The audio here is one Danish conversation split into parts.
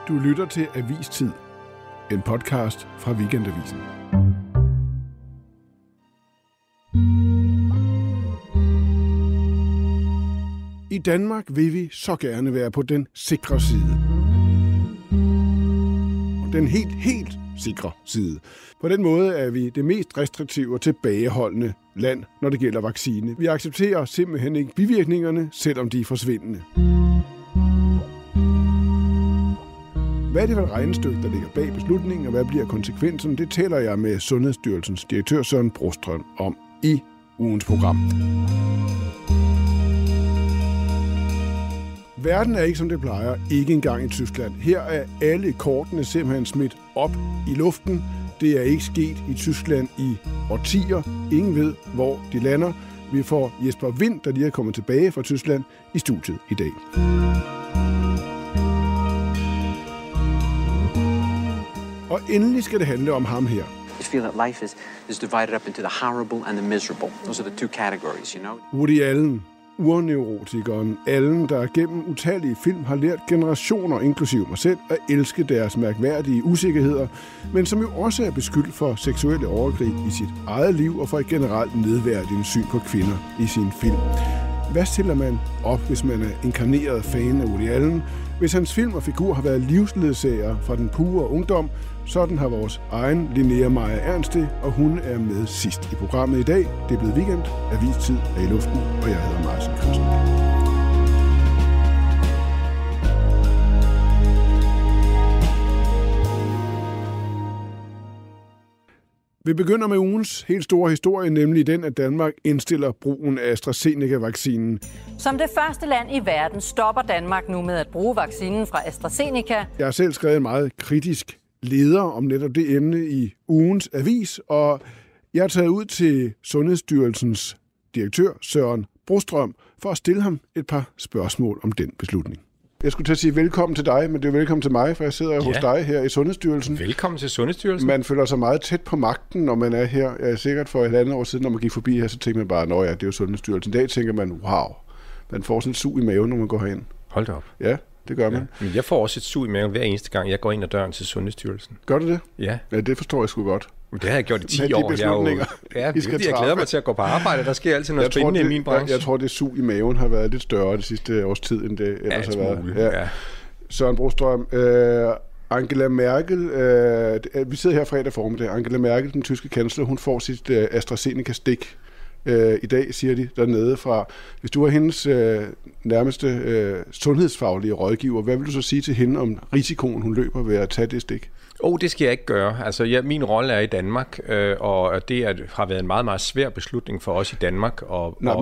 Du lytter til Avistid, en podcast fra Weekendavisen. I Danmark vil vi så gerne være på den sikre side. Den helt sikre side. På den måde er vi det mest restriktive og tilbageholdende land, når det gælder vaccine. Vi accepterer simpelthen ikke bivirkningerne, selvom de er forsvindende. Hvad er det for et regnestykke, der ligger bag beslutningen, og hvad bliver konsekvensen? Det taler jeg med Sundhedsstyrelsens direktør Søren Brostrøm om i ugens program. Verden er ikke, som det plejer, ikke engang i Tyskland. Her er alle kortene simpelthen smidt op i luften. Det er ikke sket i Tyskland i årtier. Ingen ved, hvor de lander. Vi får Jesper Wind, der lige er kommet tilbage fra Tyskland, i studiet i dag. Og endelig skal det handle om ham her. I feel that life is divided up into the horrible and the miserable. Those are the two categories, you know. Woody Allen, urneurotikeren Allen, der gennem utallige film har lært generationer, inklusive mig selv, at elske deres mærkværdige usikkerheder, men som jo også er beskyldt for seksuelle overgreb i sit eget liv og for et generelt nedværdigende syn på kvinder i sin film. Hvad stiller man op, hvis man er inkarneret fan af Woody Allen? Hvis hans film og figur har været livsledsager fra den pure ungdom, sådan har vores egen Linnea Meyer Ernst det, og hun er med sidst i programmet i dag. Det er blevet weekend, Avistid er i luften, og jeg hedder Martin Christen. Vi begynder med ugens helt store historie, nemlig den, at Danmark indstiller brugen af AstraZeneca-vaccinen. Som det første land i verden stopper Danmark nu med at bruge vaccinen fra AstraZeneca. Jeg har selv skrevet en meget kritisk leder om netop det emne i ugens avis, og jeg har taget ud til Sundhedsstyrelsens direktør Søren Brostrøm for at stille ham et par spørgsmål om den beslutning. Jeg skulle til at sige velkommen til dig, men det er velkommen til mig, for jeg sidder hos dig her i Sundhedsstyrelsen. Velkommen til Sundhedsstyrelsen. Man føler sig meget tæt på magten, når man er her. Jeg er sikkert for et andet år siden, når man gik forbi her, så tænker man bare, nå ja, det er jo Sundhedsstyrelsen. I dag tænker man, wow, man får sådan et sug i maven, når man går herind. Hold da op. Ja, det gør man. Men jeg får også et sug i maven hver eneste gang, jeg går ind ad døren til Sundhedsstyrelsen. Gør du det? Ja. Ja, det forstår jeg sgu godt. Men det har jeg gjort i 10 de år. Jeg glæder mig til at gå på arbejde. Der sker altid noget spændende i min branche. Jeg tror, det sug i maven har været lidt større det sidste års tid, end det ellers har været. Ja. Søren Brostrøm, Angela Merkel, vi sidder her fredag formiddag. Angela Merkel, den tyske kansler, hun får sit AstraZeneca-stik i dag, siger de dernede fra. Hvis du er hendes nærmeste sundhedsfaglige rådgiver, hvad vil du så sige til hende om risikoen, hun løber ved at tage det stik? Det skal jeg ikke gøre. Altså, min rolle er i Danmark, og det har været en meget, meget svær beslutning for os i Danmark. Det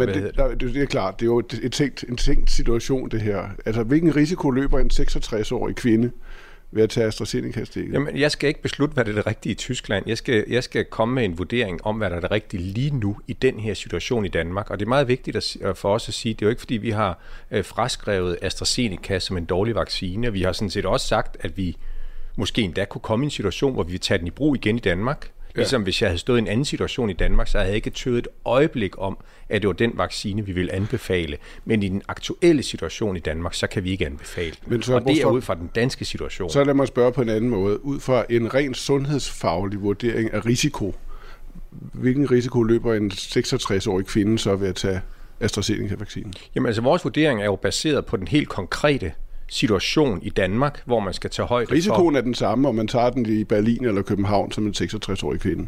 er klart, det er jo en tænkt situation, det her. Altså, hvilken risiko løber en 66-årig kvinde ved at tage AstraZeneca-stikket? Jamen, jeg skal ikke beslutte, hvad det er det rigtige i Tyskland. Jeg skal komme med en vurdering om, hvad der er det rigtige lige nu i den her situation i Danmark. Og det er meget vigtigt for os at sige, det er jo ikke, fordi vi har fraskrevet AstraZeneca som en dårlig vaccine. Vi har sådan set også sagt, at vi måske endda kunne komme i en situation, hvor vi vil tage den i brug igen i Danmark. Ligesom hvis jeg havde stået i en anden situation i Danmark, så havde jeg ikke tøvet et øjeblik om, at det var den vaccine, vi ville anbefale. Men i den aktuelle situation i Danmark, så kan vi ikke anbefale den. Og det er ud fra den danske situation. Så lad mig spørge på en anden måde. Ud fra en ren sundhedsfaglig vurdering af risiko, hvilken risiko løber en 66-årig kvinde så ved at tage AstraZeneca-vaccinen? Jamen altså, vores vurdering er jo baseret på den helt konkrete situation i Danmark, hvor man skal tage højde for. Risikoen er den samme, om man tager den i Berlin eller København som en 66-årig kvinde.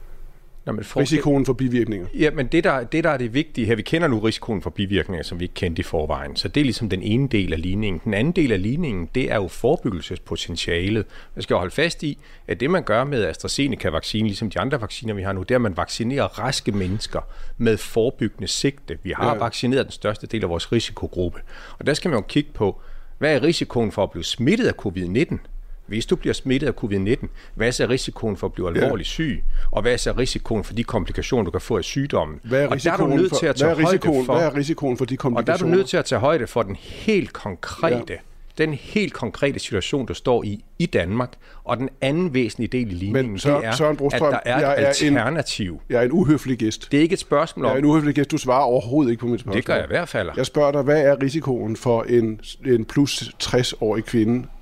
Risikoen for bivirkninger. Ja, men det der er det vigtige her, vi kender nu risikoen for bivirkninger, som vi ikke kendte i forvejen. Så det er ligesom den ene del af ligningen. Den anden del af ligningen, det er jo forebyggelsespotentialet. Man skal jo holde fast i, at det man gør med AstraZeneca-vaccinen, ligesom de andre vacciner, vi har nu, det er, at man vaccinerer raske mennesker med forebyggende sigte. Vi har vaccineret den største del af vores risikogruppe. Og der skal man jo kigge på, hvad er risikoen for at blive smittet af covid-19? Hvis du bliver smittet af covid-19, hvad er så risikoen for at blive alvorligt syg? Og hvad er så risikoen for de komplikationer, du kan få af sygdommen? Hvad er risikoen for de komplikationer? Og der er du nødt til at tage højde for den helt konkrete situation, du står i Danmark. Og den anden væsentlige del i ligningen, det er, at der er et alternativ. Jeg er en uhøflig gæst. Det er ikke et spørgsmål om... Jeg er en uhøflig gæst. Du svarer overhovedet ikke på mit spørgsmål. Det gør jeg i hvert fald. Jeg spørger dig, hvad er risikoen for en plus 60-årig kvinde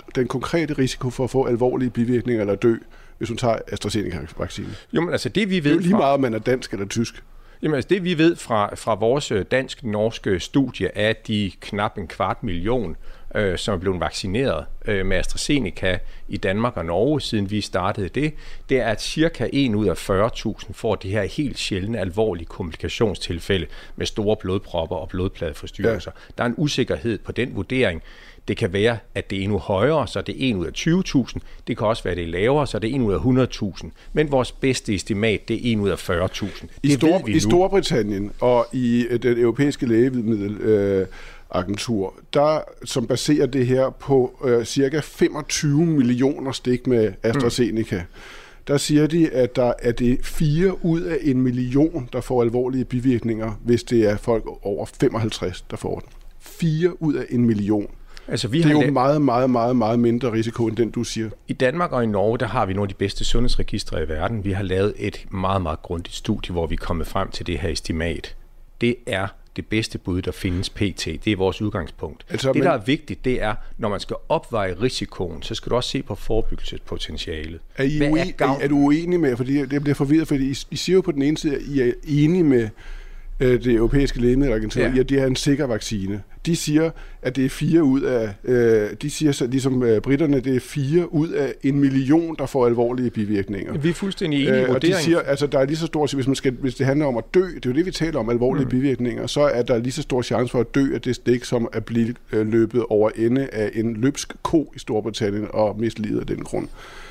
den konkrete risiko for at få alvorlige bivirkninger eller dø, hvis hun tager AstraZeneca-vaccinen? Jo, men altså det vi ved... Det er jo lige meget, om man er dansk eller tysk. Jamen altså det vi ved fra vores dansk-norske studie er de knap 250.000, som er blevet vaccineret med AstraZeneca i Danmark og Norge, siden vi startede det er, at cirka 1 ud af 40.000 får de her helt sjældne, alvorlige komplikationstilfælde med store blodpropper og blodpladeforstyrrelser. Ja. Der er en usikkerhed på den vurdering. Det kan være, at det er endnu højere, så det er 1 ud af 20.000. Det kan også være, at det er lavere, så det er 1 ud af 100.000. Men vores bedste estimat, det er 1 ud af 40.000. I Storbritannien og i den europæiske lægemiddelagentur, der som baserer det her på cirka 25 millioner stik med AstraZeneca, der siger de, at der er det 4 ud af 1 million, der får alvorlige bivirkninger, hvis det er folk over 55, der får den. 4 ud af 1 million. Altså, det er jo meget, meget, meget, meget mindre risiko, end den, du siger. I Danmark og i Norge, der har vi nogle af de bedste sundhedsregistre i verden. Vi har lavet et meget, meget grundigt studie, hvor vi er kommet frem til det her estimat. Det er det bedste bud, der findes pt. Det er vores udgangspunkt. Altså, der er vigtigt, det er, når man skal opveje risikoen, så skal du også se på forebyggelsespotentialet. Er du uenig med, fordi det bliver forvirret, fordi I siger jo på den ene side, at I er enige med det europæiske lægemiddelagentur, ja, det er en sikker vaccine. De siger, at det er 4 ud af, de siger ligesom britterne, det er 4 ud af 1 million, der får alvorlige bivirkninger. Vi er fuldstændig enige i vurderingen. Og de siger, altså der er lige så stor, hvis det handler om at dø, det er jo det, vi taler om, alvorlige bivirkninger, så er der lige så stor chance for at dø af det stik, som at blive løbet over ende af en løbsk ko i Storbritannien og miste livet af den grund.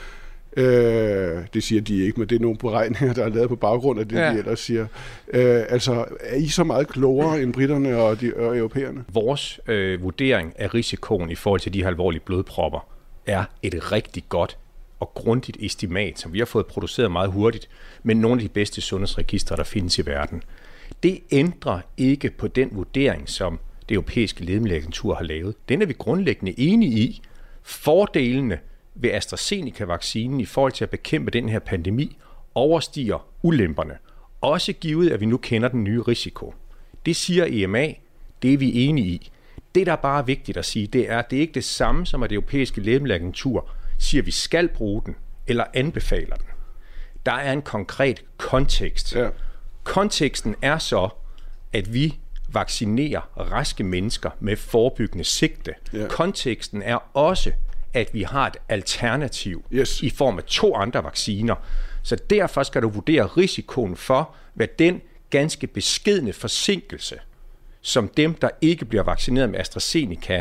Det siger de ikke, men det er nogle beregninger, der er lavet på baggrund af det, de ellers siger. Altså, er I så meget klogere end britterne og europæerne? Vores vurdering af risikoen i forhold til de her alvorlige blodpropper er et rigtig godt og grundigt estimat, som vi har fået produceret meget hurtigt, men nogle af de bedste sundhedsregistre, der findes i verden. Det ændrer ikke på den vurdering, som det europæiske lægemiddelagentur har lavet. Den er vi grundlæggende enige i. Fordelene ved AstraZeneca-vaccinen i forhold til at bekæmpe den her pandemi overstiger ulemperne. Også givet, at vi nu kender den nye risiko. Det siger EMA, det er vi enige i. Det, der er bare vigtigt at sige, det er ikke det samme som, at det europæiske lægemiddelagentur siger, at vi skal bruge den eller anbefaler den. Der er en konkret kontekst. Ja. Konteksten er så, at vi vaccinerer raske mennesker med forebyggende sigte. Ja. Konteksten er også, at vi har et alternativ i form af 2 andre vacciner. Så derfor skal du vurdere risikoen for, hvad den ganske beskedne forsinkelse, som dem, der ikke bliver vaccineret med AstraZeneca,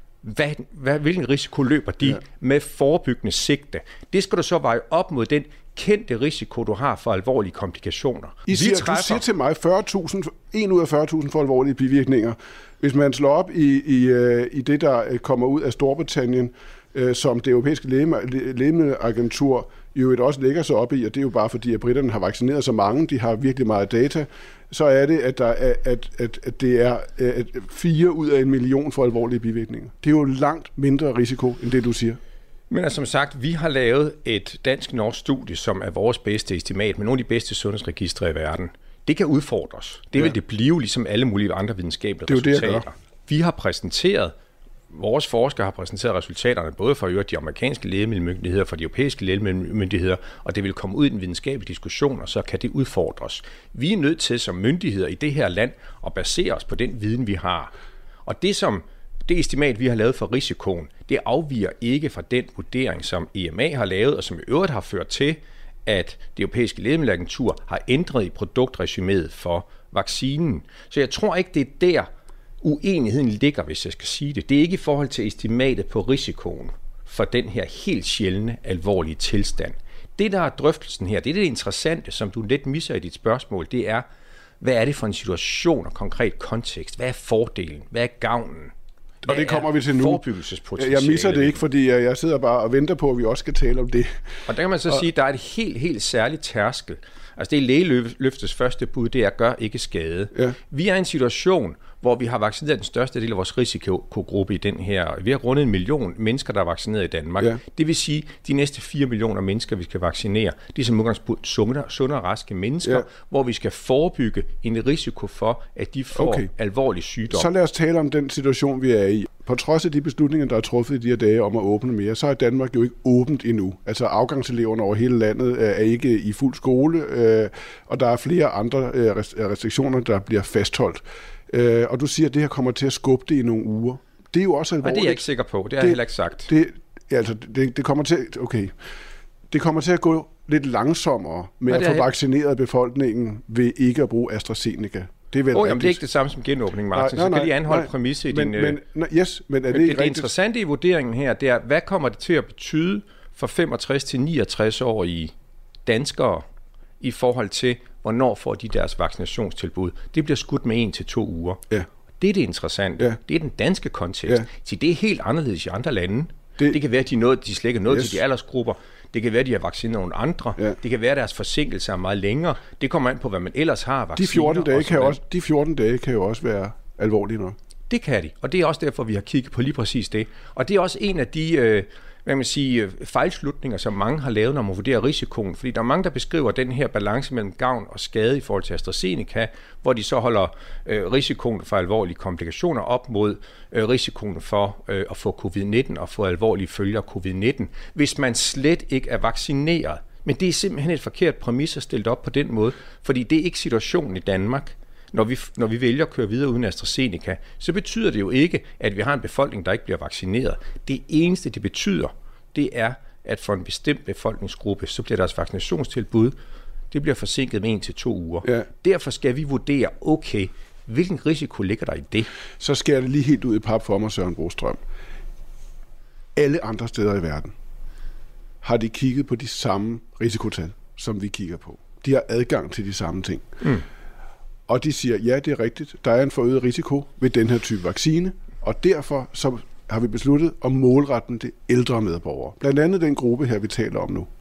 hvilken risiko løber de med forebyggende sigte. Det skal du så veje op mod den kendte risiko, du har for alvorlige komplikationer. Du siger til mig 40.000, 1 ud af 40.000 for alvorlige bivirkninger. Hvis man slår op i det, der kommer ud af Storbritannien, som det europæiske lægemiddelagentur jo også lægger sig op i, og det er jo bare fordi, at britterne har vaccineret så mange, de har virkelig meget data, så er det, at det er 4 ud af 1 million for alvorlige bivirkninger. Det er jo langt mindre risiko, end det du siger. Men som sagt, vi har lavet et dansk-norsk studie, som er vores bedste estimat, med nogle af de bedste sundhedsregistre i verden. Det kan udfordres. Det vil det blive, ligesom alle mulige andre videnskabelige resultater. Vi har præsenteret, vores forskere har præsenteret resultaterne, både for de amerikanske lægemiddelmyndigheder, for de europæiske lægemiddelmyndigheder, og det vil komme ud i en videnskabelig diskussion, og så kan det udfordres. Vi er nødt til som myndigheder i det her land at basere os på den viden, vi har. Og det estimat, vi har lavet for risikoen, det afviger ikke fra den vurdering, som EMA har lavet, og som i øvrigt har ført til, at det europæiske lægemiddelagentur har ændret i produktresuméet for vaccinen. Så jeg tror ikke, det er der, uenigheden ligger, hvis jeg skal sige det. Det er ikke i forhold til estimatet på risikoen for den her helt sjældne, alvorlige tilstand. Det, der er drøftelsen her, det er det interessante, som du lidt misser i dit spørgsmål, det er, hvad er det for en situation og konkret kontekst? Hvad er fordelen? Hvad er gavnen? Og det kommer vi til nu. Jeg misser det ikke, fordi jeg sidder bare og venter på, at vi også skal tale om det. Og der kan man så sige, at der er et helt særligt tærskel Altså det er lægeløftets første bud, det er gør ikke skade. Ja. Vi er i en situation, hvor vi har vaccineret den største del af vores risikogruppe i den her. Vi har rundet 1 million mennesker, der er vaccineret i Danmark. Ja. Det vil sige, de næste 4 millioner mennesker, vi skal vaccinere, det er som udgangspunkt sunde og raske mennesker, hvor vi skal forebygge en risiko for, at de får alvorlig sygdom. Så lad os tale om den situation, vi er i. På trods af de beslutninger, der er truffet i de her dage om at åbne mere, så er Danmark jo ikke åbent endnu. Altså afgangseleverne over hele landet er ikke i fuld skole, og der er flere andre restriktioner, der bliver fastholdt. Og du siger, at det her kommer til at skubbe det i nogle uger. Det er jo også alvorligt. Og det er jeg ikke sikker på. Det har jeg heller ikke sagt. Det kommer til... Okay. Det kommer til at gå lidt langsommere med at få vaccineret befolkningen ved ikke at bruge AstraZeneca. Det er vel jamen, det er ikke det samme som genåbning, Martin. Så kan lige anholde præmisse i din... Men er det ikke rigtigt? Det interessante i vurderingen her, det er, hvad kommer det til at betyde for 65-69-årige danskere i forhold til, hvornår får de deres vaccinationstilbud? Det bliver skudt med 1 til 2 uger. Ja. Det er det interessante. Ja. Det er den danske kontekst. Ja. Så det er helt anderledes i andre lande. Det kan være, at de slet ikke er nået til de aldersgrupper. Det kan være, at de har vaccineret nogle andre. Ja. Det kan være, at deres forsinkelse er meget længere. Det kommer an på, hvad man ellers har vacciner. De 14 dage kan jo også være alvorlige nok. Det kan de, og det er også derfor, vi har kigget på lige præcis det. Og det er også en af de fejlslutninger, som mange har lavet, når man vurderer risikoen. Fordi der er mange, der beskriver den her balance mellem gavn og skade i forhold til AstraZeneca, hvor de så holder risikoen for alvorlige komplikationer op mod risikoen for at få covid-19 og få alvorlige følger af covid-19, hvis man slet ikke er vaccineret. Men det er simpelthen et forkert præmis at stille op på den måde, fordi det er ikke situationen i Danmark. Når vi vælger at køre videre uden AstraZeneca, så betyder det jo ikke, at vi har en befolkning, der ikke bliver vaccineret. Det eneste, det betyder, det er, at for en bestemt befolkningsgruppe, så bliver deres vaccinationstilbud, det bliver forsinket med 1 til 2 uger. Ja. Derfor skal vi vurdere, okay, hvilken risiko ligger der i det? Så skærer det lige helt ud i pap for mig, Søren Brostrøm. Alle andre steder i verden har de kigget på de samme risikotal, som vi kigger på. De har adgang til de samme ting. Og de siger, ja, det er rigtigt, der er en forøget risiko ved den her type vaccine, og derfor så har vi besluttet at målrette den til ældre medborgere. Blandt andet den gruppe her, vi taler om nu.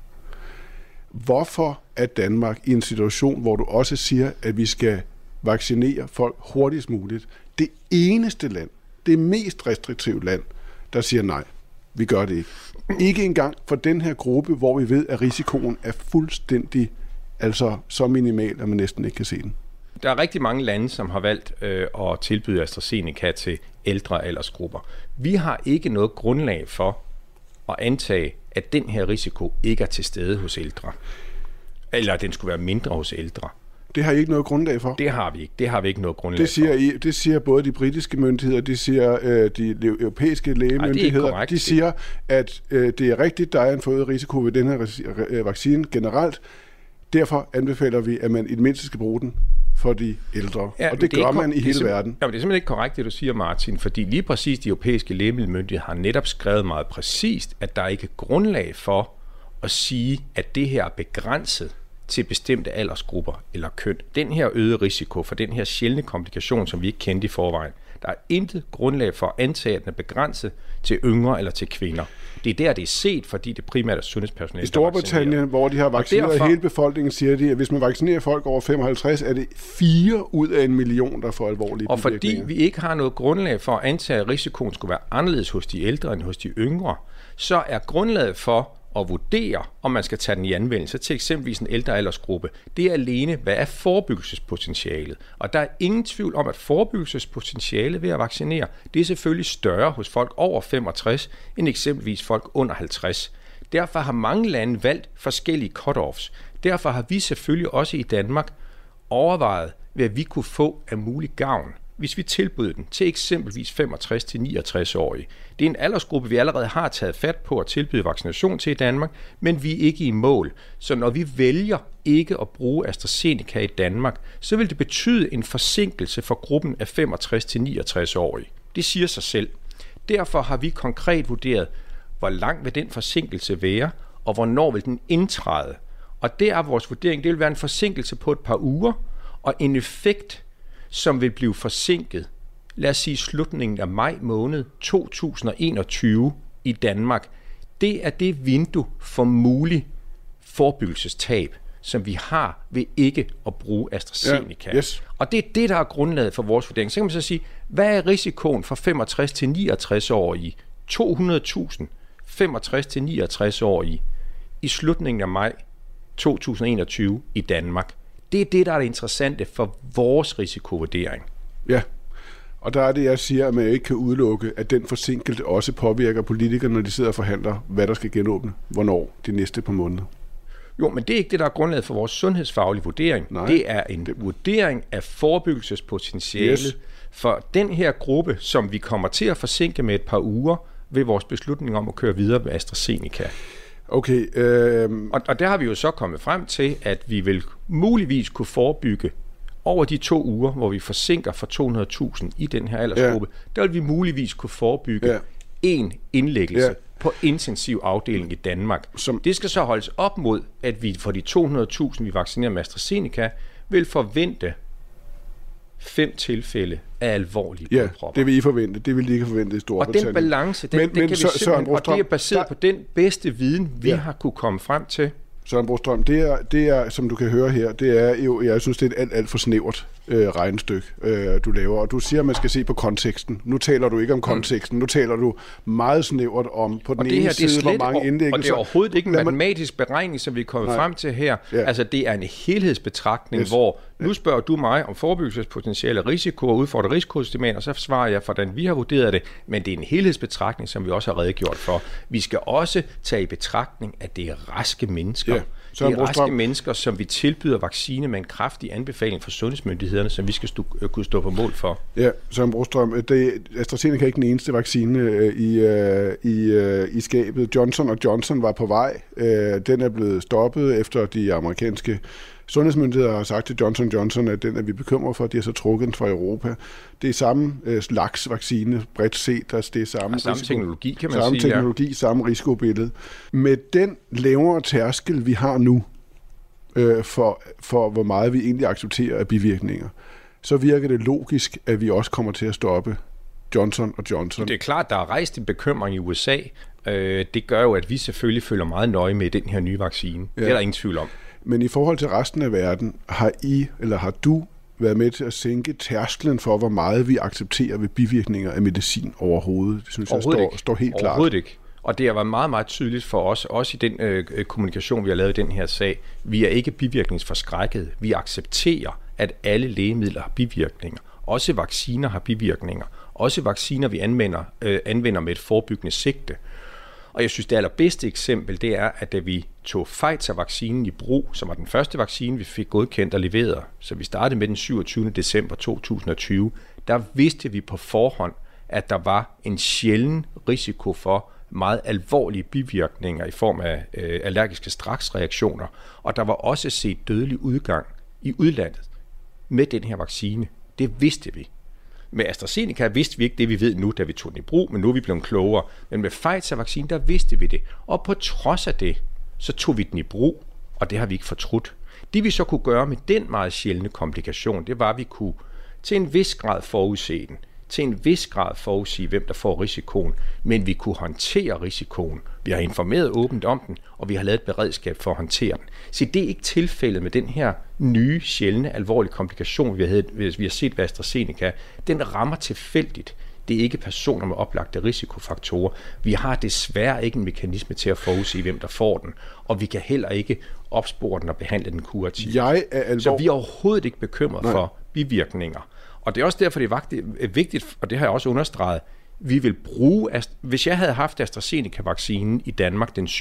Hvorfor er Danmark i en situation, hvor du også siger, at vi skal vaccinere folk hurtigst muligt, det eneste land, det mest restriktive land, der siger nej, vi gør det ikke. Ikke engang for den her gruppe, hvor vi ved, at risikoen er fuldstændig, altså så minimal, at man næsten ikke kan se den. Der er rigtig mange lande, som har valgt at tilbyde AstraZeneca til ældre aldersgrupper. Vi har ikke noget grundlag for at antage, at den her risiko ikke er til stede hos ældre. Eller at den skulle være mindre hos ældre. Det har I ikke noget grundlag for? Det har vi ikke. Det har vi ikke noget grundlag for. Det siger både de britiske myndigheder, det siger de europæiske lægemyndigheder. Ej, de siger, at det er rigtigt, der er en forøget risiko ved den her vaccine generelt. Derfor anbefaler vi, at man i det mindste skal bruge den for de ældre. Ja, og det gør man i hele verden. Ja, men det er simpelthen ikke korrekt, det du siger, Martin, fordi lige præcis de europæiske lægemiddelmyndigheder har netop skrevet meget præcist, at der ikke er grundlag for at sige, at det her er begrænset til bestemte aldersgrupper eller køn. Den her øgede risiko for den her sjældne komplikation, som vi ikke kendte i forvejen, der er intet grundlag for at antage, at den er begrænset til yngre eller til kvinder. Det er der, det er set, fordi det primært er sundhedspersonale, i Storbritannien, hvor de har vaccineret hele befolkningen, siger de, at hvis man vaccinerer folk over 55, er det 4 ud af 1 million, der får alvorlige bivirkninger. Og fordi vi ikke har noget grundlag for at antage, at risikoen skulle være anderledes hos de ældre end hos de yngre, så er grundlaget for at vurdere, om man skal tage den i anvendelse til eksempelvis en ældre aldersgruppe, det er alene, hvad er forebyggelsespotentialet. Og der er ingen tvivl om, at forebyggelsespotentialet ved at vaccinere, det er selvfølgelig større hos folk over 65, end eksempelvis folk under 50. Derfor har mange lande valgt forskellige cut-offs. Derfor har vi selvfølgelig også i Danmark overvejet, hvad vi kunne få af mulig gavn, hvis vi tilbyder den til eksempelvis 65-69-årige. Det er en aldersgruppe, vi allerede har taget fat på at tilbyde vaccination til i Danmark, men vi er ikke i mål. Så når vi vælger ikke at bruge AstraZeneca i Danmark, så vil det betyde en forsinkelse for gruppen af 65-69-årige. Det siger sig selv. Derfor har vi konkret vurderet, hvor lang vil den forsinkelse være, og hvornår vil den indtræde. Og det er vores vurdering. Det vil være en forsinkelse på et par uger, og en effekt, som vil blive forsinket, lad os sige slutningen af maj måned 2021 i Danmark. Det er det vindue for mulig forebyggelsestab, som vi har ved ikke at bruge AstraZeneca. Ja, yes. Og det er det, der er grundlaget for vores vurdering. Så kan man så sige, hvad er risikoen for 65 til 69-årige? 200.000 65 til 69-årige i slutningen af maj 2021 i Danmark. Det er det, der er det interessante for vores risikovurdering. Ja, og der er det, jeg siger, at man ikke kan udelukke, at den forsinkelse også påvirker politikerne, når de sidder og forhandler, hvad der skal genåbne, hvornår, de næste par måneder. Jo, men det er ikke det, der er grundlaget for vores sundhedsfaglige vurdering. Nej. Det er en vurdering af forebyggelsespotentialet for den her gruppe, som vi kommer til at forsinke med et par uger ved vores beslutning om at køre videre med AstraZeneca. Okay. Og der har vi jo så kommet frem til, at vi vil muligvis kunne forebygge over de 2 uger, hvor vi forsinker for 200.000 i den her aldersgruppe, der vil vi muligvis kunne forebygge en indlæggelse på intensiv afdeling i Danmark. Det skal så holdes op mod, at vi for de 200.000, vi vaccinerer med AstraZeneca, vil forvente 5 tilfælde af alvorlige blodpropper. Det vil I forvente. Det vil I ikke forvente i Storbritannien. Og den balance, det kan vi simpelthen, og det er baseret på den bedste viden, vi har kunne komme frem til. Søren Brostrøm, det er, som du kan høre her, det er jo, jeg synes, det er et alt for snævert regnestykke, du laver. Og du siger, at man skal se på konteksten. Nu taler du ikke om konteksten. Nu taler du meget snævert om på den ene side, hvor mange indlæggelser. Og det er overhovedet ikke en matematisk beregning, som vi er kommet frem til her. Ja. Altså, det er en helhedsbetragtning, hvor nu spørger du mig om forebyggelsespotentiale risiko og udfordrer risikoestimater, og så svarer jeg, hvordan vi har vurderet det. Men det er en helhedsbetragtning, som vi også har redegjort for. Vi skal også tage i betragtning, at det er raske mennesker. Ja. Det er raske mennesker, som vi tilbyder vaccine med en kraftig anbefaling fra sundhedsmyndighederne, som vi skal kunne stå på mål for. Ja, Søren Brostrøm, AstraZeneca er ikke den eneste vaccine i skabet. Johnson & Johnson var på vej. Den er blevet stoppet, efter de amerikanske sundhedsmyndigheder har sagt til Johnson & Johnson, at den er vi bekymret for, at de har så trukket den fra Europa. Det er samme slags vaccine, bredt set, det er samme teknologi, kan man sige. Samme teknologi, samme risikobillede. Med den lavere tærskel, vi har nu, for hvor meget vi egentlig accepterer af bivirkninger, så virker det logisk, at vi også kommer til at stoppe Johnson & Johnson. Det er klart, der er rejst en bekymring i USA. Det gør jo, at vi selvfølgelig følger meget nøje med den her nye vaccine. Ja. Det er der ingen tvivl om. Men i forhold til resten af verden, har du været med til at sænke tærsklen for, hvor meget vi accepterer ved bivirkninger af medicin overhovedet? Det synes jeg står helt klart. Overhovedet ikke. Og det har været meget, meget tydeligt for os, også i den kommunikation, vi har lavet i den her sag. Vi er ikke bivirkningsforskrækket. Vi accepterer, at alle lægemidler har bivirkninger. Også vacciner har bivirkninger. Også vacciner, vi anvender med et forebyggende sigte. Og jeg synes, det allerbedste eksempel, det er, at da vi tog Pfizer-vaccinen i brug, som var den første vaccine, vi fik godkendt og leveret, så vi startede med den 27. december 2020, der vidste vi på forhånd, at der var en sjælden risiko for meget alvorlige bivirkninger i form af allergiske straksreaktioner, og der var også set dødelig udgang i udlandet med den her vaccine. Det vidste vi. Med AstraZeneca vidste vi ikke det, vi ved nu, da vi tog den i brug, men nu er vi blevet klogere. Men med Pfizer-vaccinen, der vidste vi det. Og på trods af det, så tog vi den i brug, og det har vi ikke fortrudt. Det vi så kunne gøre med den meget sjældne komplikation, det var, at vi kunne til en vis grad forudse den. Til en vis grad forudsige, hvem der får risikoen, men vi kunne håndtere risikoen. Vi har informeret åbent om den, og vi har lavet et beredskab for at håndtere den. Så det er ikke tilfældet med den her nye, sjældne, alvorlige komplikation, vi har set ved AstraZeneca. Den rammer tilfældigt. Det er ikke personer med oplagte risikofaktorer. Vi har desværre ikke en mekanisme til at forudsige, hvem der får den, og vi kan heller ikke opspore den og behandle den kurativt. Så vi er overhovedet ikke bekymret for bivirkninger. Og det er også derfor, det er vigtigt, og det har jeg også understreget, vi vil bruge, hvis jeg havde haft AstraZeneca-vaccinen i Danmark den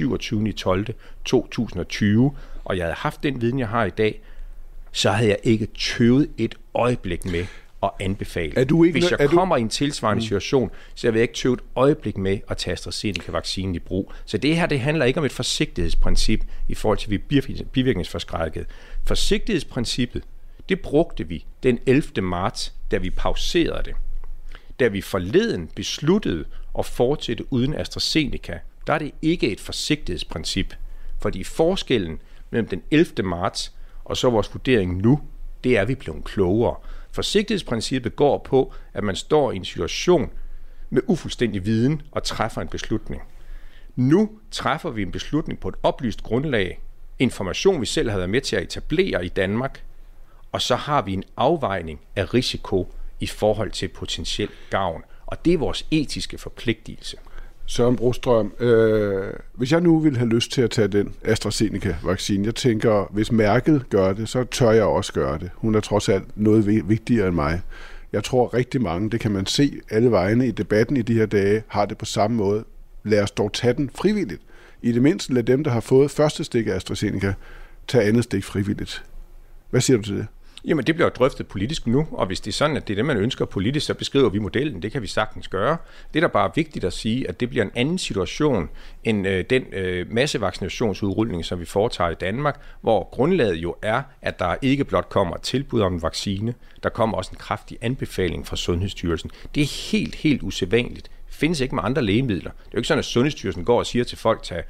27.12.2020, og jeg havde haft den viden, jeg har i dag, så havde jeg ikke tøvet et øjeblik med at anbefale. Hvis jeg kommer i en tilsvarende situation, så vil jeg ikke tøve et øjeblik med at tage AstraZeneca-vaccinen i brug. Så det her, det handler ikke om et forsigtighedsprincip i forhold til, at vi er bivirkningsforskrækket. Forsigtighedsprincippet, det brugte vi den 11. marts, da vi pauserede det. Da vi forleden besluttede at fortsætte uden AstraZeneca, der er det ikke et forsigtighedsprincip. Fordi forskellen mellem den 11. marts og så vores vurdering nu, det er, at vi blevet klogere. Forsigtighedsprincippet går på, at man står i en situation med ufuldstændig viden og træffer en beslutning. Nu træffer vi en beslutning på et oplyst grundlag information, vi selv har været med til at etablere i Danmark, og så har vi en afvejning af risiko i forhold til potentiel gavn. Og det er vores etiske forpligtelse. Søren Brostrøm, hvis jeg nu ville have lyst til at tage den AstraZeneca-vaccine, jeg tænker, hvis Merkel gør det, så tør jeg også gøre det. Hun er trods alt noget vigtigere end mig. Jeg tror rigtig mange, det kan man se alle vegne i debatten i de her dage, har det på samme måde. Lad os dog tage den frivilligt. I det mindste lad dem, der har fået første stik af AstraZeneca, tage andet stik frivilligt. Hvad siger du til det? Jamen, det bliver jo drøftet politisk nu, og hvis det er sådan, at det er det, man ønsker politisk, så beskriver vi modellen. Det kan vi sagtens gøre. Det er da bare vigtigt at sige, at det bliver en anden situation end den massevaccinationsudrulning, som vi foretager i Danmark, hvor grundlaget jo er, at der ikke blot kommer et tilbud om en vaccine, der kommer også en kraftig anbefaling fra Sundhedsstyrelsen. Det er helt usædvanligt. Det findes ikke med andre lægemidler. Det er jo ikke sådan, at Sundhedsstyrelsen går og siger til folk, tag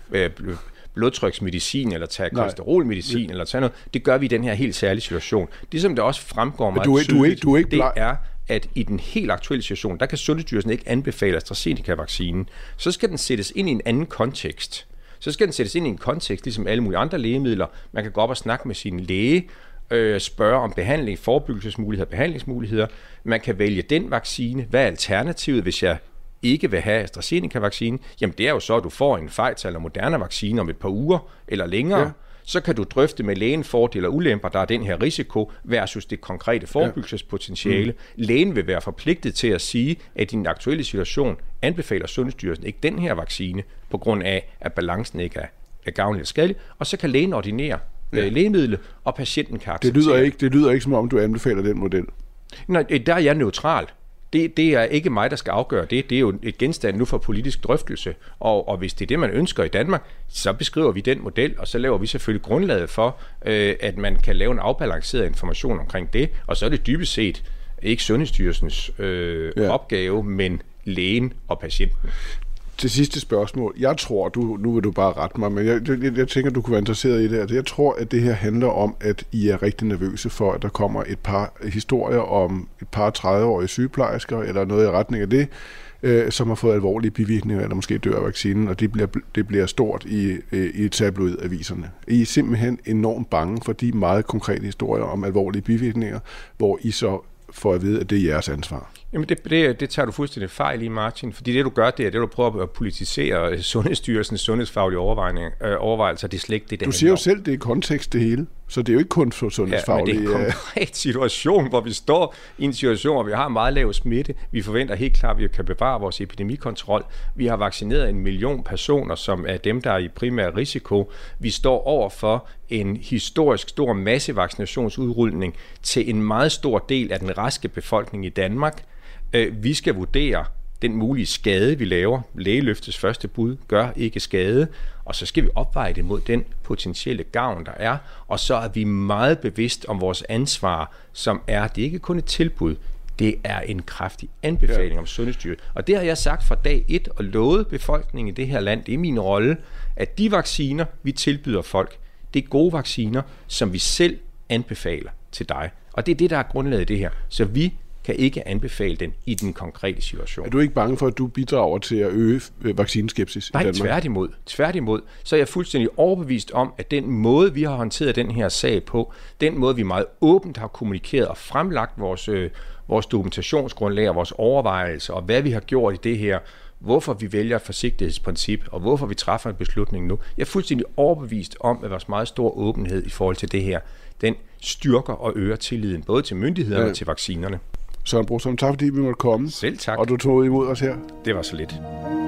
blodtryksmedicin, eller tage kolesterolmedicin, eller tage noget. Det gør vi i den her helt særlige situation. Det, som det også fremgår meget tydeligt, det er, at i den helt aktuelle situation, der kan Sundhedsstyrelsen ikke anbefale AstraZeneca-vaccinen. Så skal den sættes ind i en anden kontekst. Så skal den sættes ind i en kontekst, ligesom alle mulige andre lægemidler. Man kan gå op og snakke med sin læge, spørge om behandling, forebyggelsesmuligheder, behandlingsmuligheder. Man kan vælge den vaccine. Hvad er alternativet, hvis jeg ikke vil have AstraZeneca-vaccinen? Jamen det er jo så, at du får en Pfizer eller Moderna-vaccine om et par uger eller længere. Ja. Så kan du drøfte med lægen fordele og ulemper, der er den her risiko versus det konkrete forebyggelsespotentiale. Lægen vil være forpligtet til at sige, at i den aktuelle situation anbefaler Sundhedsstyrelsen ikke den her vaccine, på grund af, at balancen ikke er gavnlig eller skadelig, og så kan lægen ordinere lægemidlet, og patienten kan acceptere. Det lyder ikke som om, du anbefaler den model. Nej, der er jeg neutral. Det er ikke mig, der skal afgøre det. Det er jo et genstand nu for politisk drøftelse. Og hvis det er det, man ønsker i Danmark, så beskriver vi den model, og så laver vi selvfølgelig grundlaget for, at man kan lave en afbalanceret information omkring det. Og så er det dybest set ikke Sundhedsstyrelsens opgave, men lægen og patienten. Til sidste spørgsmål. Jeg tror, nu vil du bare rette mig, men jeg tænker, du kunne være interesseret i det. Altså, jeg tror, at det her handler om, at I er rigtig nervøse for, at der kommer et par historier om et par 30-årige sygeplejersker, eller noget i retning af det, som har fået alvorlige bivirkninger, eller måske dør af vaccinen, og det bliver stort i tabloidaviserne. I er simpelthen enormt bange for de meget konkrete historier om alvorlige bivirkninger, hvor I så får at vide, at det er jeres ansvar. Jamen det tager du fuldstændig fejl i, Martin, fordi det du gør, det er det, du prøver at politisere Sundhedsstyrelsens sundhedsfaglige overvejelser, det er slet ikke det, du siger jo selv, det er kontekst det hele, så det er jo ikke kun for sundhedsfaglige. Ja, men det er en konkret situation, hvor vi står i en situation, hvor vi har meget lav smitte. Vi forventer helt klart, at vi kan bevare vores epidemikontrol. Vi har vaccineret 1 million personer, som er dem, der er i primær risiko. Vi står over for en historisk stor massevaccinationsudrulning til en meget stor del af den raske befolkning i Danmark. Vi skal vurdere den mulige skade, vi laver. Lægeløftets første bud gør ikke skade, og så skal vi opveje det mod den potentielle gavn, der er, og så er vi meget bevidst om vores ansvar, som er, det er ikke kun et tilbud, det er en kraftig anbefaling om Sundhedsstyrelsen. Og det har jeg sagt fra dag 1 og lovet befolkningen i det her land, det er min rolle, at de vacciner, vi tilbyder folk, det er gode vacciner, som vi selv anbefaler til dig. Og det er det, der er grundlaget i det her. Så vi kan ikke anbefale den i den konkrete situation. Er du ikke bange for, at du bidrager til at øge vaccineskepsis i Danmark? Nej, tværtimod. Så er jeg fuldstændig overbevist om, at den måde, vi har håndteret den her sag på, den måde, vi meget åbent har kommunikeret og fremlagt vores dokumentationsgrundlag og vores overvejelser, og hvad vi har gjort i det her, hvorfor vi vælger et forsigtighedsprincip, og hvorfor vi træffer en beslutning nu. Jeg er fuldstændig overbevist om, at vores meget store åbenhed i forhold til det her, den styrker og øger tilliden, både til myndighederne og til vaccinerne. Søren Brostrøm, tak fordi vi måtte komme. Selv tak. Og du tog imod os her. Det var så lidt.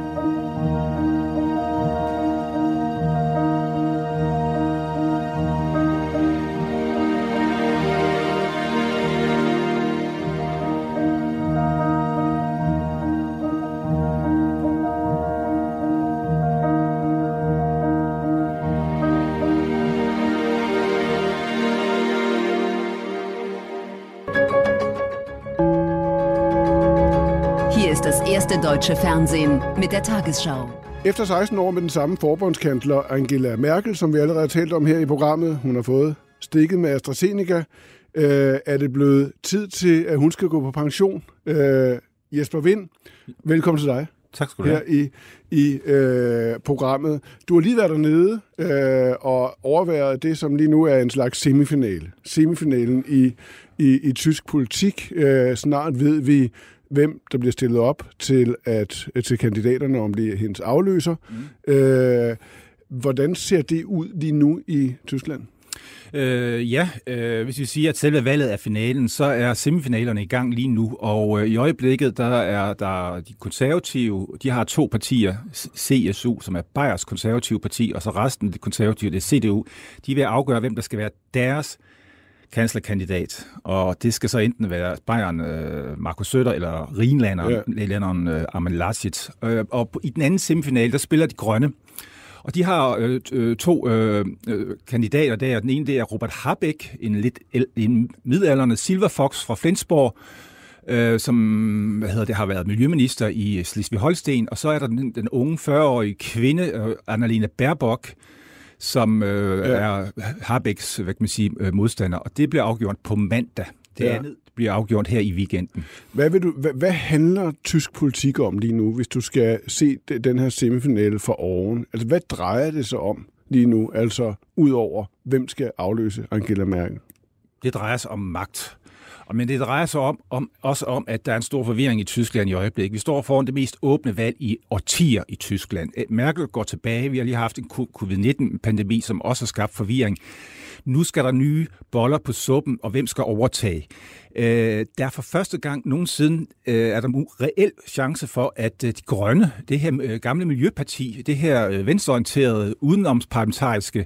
Hier ist das erste deutsche Fernsehen mit der Tagesschau. Efter 16 år med den samme forbundskansler Angela Merkel, som vi allerede har talt om her i programmet, hun har fået stikket med AstraZeneca, er det blevet tid til, at hun skal gå på pension. Jesper Wind, velkommen til dig. Tak skal du have. Her i programmet. Du har lige været dernede og overværet det, som lige nu er en slags semifinale. Semifinalen i tysk politik. Snart ved vi, hvem der bliver stillet op til kandidaterne, om det er hendes afløser. Hvordan ser det ud lige nu i Tyskland? Hvis vi siger, at selve valget er finalen, så er semifinalerne i gang lige nu, og i øjeblikket, der er der de konservative, de har 2 partier, CSU, som er Bayers konservative parti, og så resten af det konservative, det er CDU. De vil afgøre, hvem der skal være deres kanslerkandidat, og det skal så enten være Bayern, Markus Söder, eller Rhinländeren Armin Laschet. Og i den anden semifinale, der spiller de grønne. Og de har 2 kandidater der. Den ene, det er Robert Habeck, en midaldrende silverfox fra Flensborg, som har været miljøminister i Slesvig-Holsten. Og så er der den unge 40-årige kvinde, Annalena Baerbock, som er Habecks modstander. Og det bliver afgjort på mandag. Det andet bliver afgjort her i weekenden. Hvad handler tysk politik om lige nu, hvis du skal se den her semifinale for oven? Altså, hvad drejer det sig om lige nu, altså ud over, hvem skal afløse Angela Merkel? Det drejer sig om magt. Men det drejer sig også om, at der er en stor forvirring i Tyskland i øjeblikket. Vi står foran det mest åbne valg i årtier i Tyskland. Merkel går tilbage. Vi har lige haft en covid-19-pandemi, som også har skabt forvirring. Nu skal der nye boller på suppen, og hvem skal overtage? Der for første gang nogensinde er der en reel chance for, at de grønne, det her gamle miljøparti, det her venstreorienterede, udenomsparlamentariske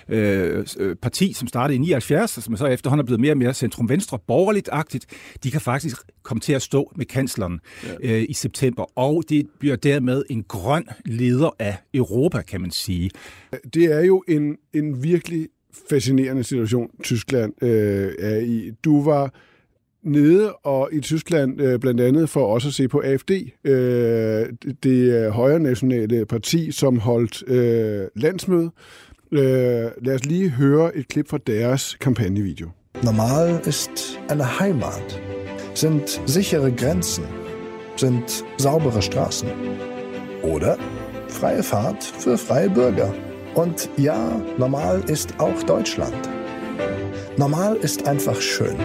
parti, som startede i 79, og som så efterhånden er blevet mere og mere centrum-venstre, borgerligt-agtigt, de kan faktisk komme til at stå med kansleren i september, og det bliver dermed en grøn leder af Europa, kan man sige. Det er jo en virkelig fascinerende situation, Tyskland er i. Du var nede og i Tyskland blandt andet for også at se på AfD, det højre nationale parti, som holdt landsmøde. Lad os lige høre et klip fra deres kampagnevideo. Normal ist eine Heimat, sind sichere Grenzen, sind saubere Straßen oder freie Fahrt für freie Bürger. Und ja, normal ist auch Deutschland. Normal ist einfach schön.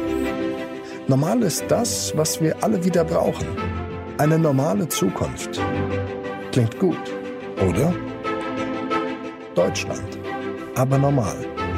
Normal ist das, was wir alle wieder brauchen. Eine normale Zukunft. Klingt gut, oder? Deutschland, aber normal.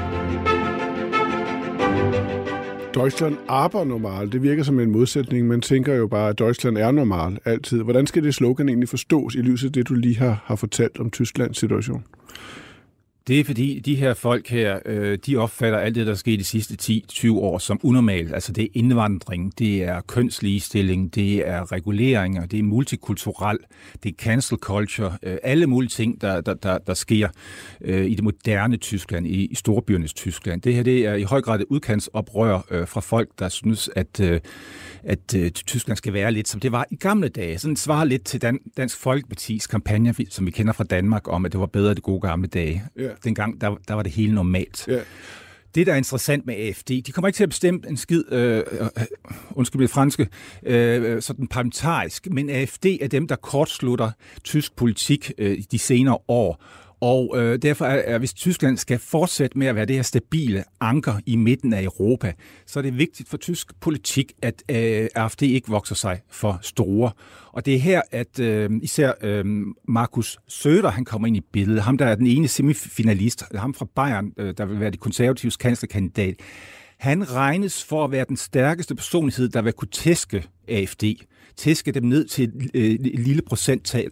Deutschland aber normal. Det virker som en modsætning. Man tænker jo bare, at Deutschland er normal altid. Hvordan skal det slogan egentlig forstås i lyset af det, du lige har fortalt om Tysklands situation? Det er fordi, de her folk her, de opfatter alt det, der er sket de sidste 10-20 år som unormalt. Altså det er indvandring, det er kønsligestilling, det er reguleringer, det er multikulturel, det er cancel culture, alle mulige ting, der sker i det moderne Tyskland, i storbyernes Tyskland. Det her det er i høj grad et udkantsoprør fra folk, der synes, at Tyskland skal være lidt, som det var i gamle dage. Sådan svarer lidt til Dansk Folkepartis kampagne, som vi kender fra Danmark, om at det var bedre det gode gamle dage. Yeah. Dengang, der var det hele normalt. Yeah. Det, der er interessant med AfD, de kommer ikke til at bestemme en skid, undskyld det franske, sådan parlamentarisk, men AfD er dem, der kortslutter tysk politik de senere år. Og derfor er, hvis Tyskland skal fortsætte med at være det her stabile anker i midten af Europa, så er det vigtigt for tysk politik, at AfD ikke vokser sig for store. Og det er her, at især Markus Söder, han kommer ind i billedet. Ham, der er den ene semifinalist, ham fra Bayern, der vil være de konservatives kanslerkandidat. Han regnes for at være den stærkeste personlighed, der vil kunne tæske AfD. Tæske dem ned til et lille procenttal